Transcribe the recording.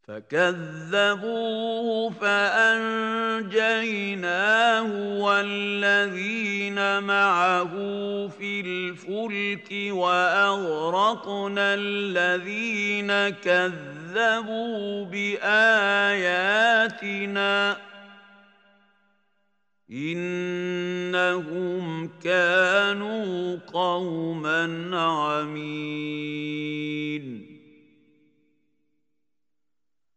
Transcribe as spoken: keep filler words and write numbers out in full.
فكذبوه فأنجيناه والذين معه في الفلك وأغرقنا الذين كذبوا بآياتنا إنهم كانوا قوما عمين